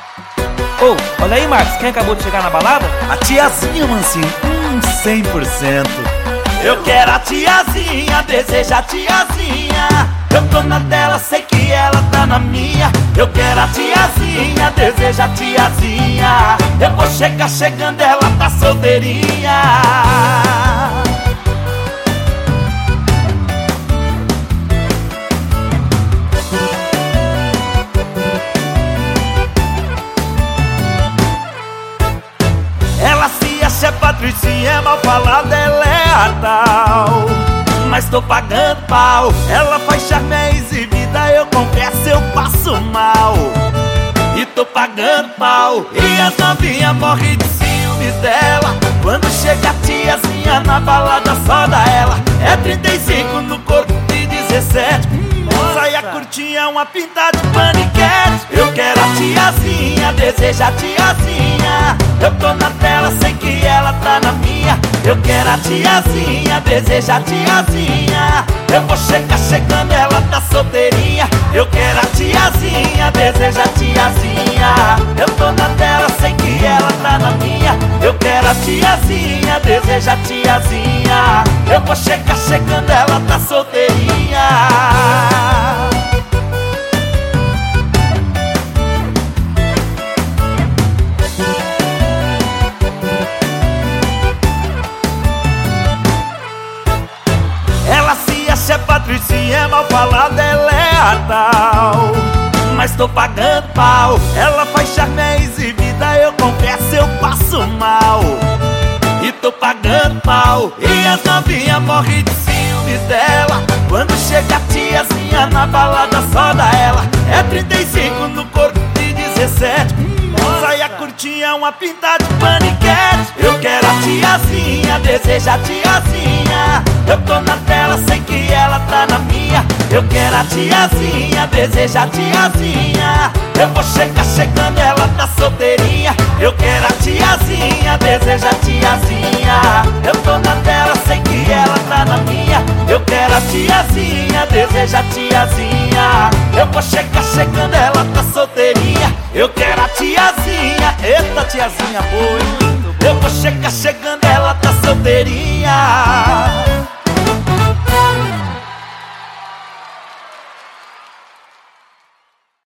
Ô, olha aí, Marcos, quem acabou de chegar na balada? A tiazinha, Mansinho, 100%. Eu quero a tiazinha, deseja a tiazinha. Eu tô na dela, sei que ela tá na minha. Eu quero a tiazinha, deseja a tiazinha. Eu vou chegar chegando, ela tá solteirinha. Ela se acha patricinha, mal falada, ela é a tal. Mas tô pagando pau. Ela faz charme, é exibida, eu confesso, eu passo mal. E tô pagando pau. E as novinhas morrem de ciúmes dela. Quando chega a tiazinha na balada, só dá ela. É 35 no corpo e 17. Saia curtinha, uma pinta de paniquete. Eu quero a tiazinha, deseja a tiazinha. Eu tô na tela, sei que ela tá na minha. Eu quero a tiazinha, deseja a tiazinha. Eu vou chegar chegando, ela tá solteirinha. Eu quero a tiazinha, deseja a tiazinha. Eu tô na tela, sei que ela tá na minha. Eu quero a tiazinha, deseja a tiazinha. Eu vou chegar chegando, ela tá solteirinha. Ela se acha patricinha, mal falada, ela é a tal. Mas tô pagando pau. Ela faz charme, é exibida, eu confesso, eu passo mal. E tô pagando pau. E as novinhas morrem de ciúmes dela. Quando chega a tiazinha na balada, só dá ela. É 35 no corpo e 17. Saia curtinha, uma pinta de paniquete. Eu quero a tiazinha, deseja a tiazinha. Eu tô na tela, sei que ela tá na minha. Eu quero a tiazinha, deseja a tiazinha. Eu vou chegar chegando, ela tá solteirinha. Eu quero a tiazinha, deseja a tiazinha. Eu tô na tela, sei que ela tá na minha. Eu quero a tiazinha, deseja a tiazinha. Eu vou chegar chegando, ela tá solteirinha. Eu quero a tiazinha, eita tiazinha boa, hein? Eu vou chegar chegando, ela tá solteirinha.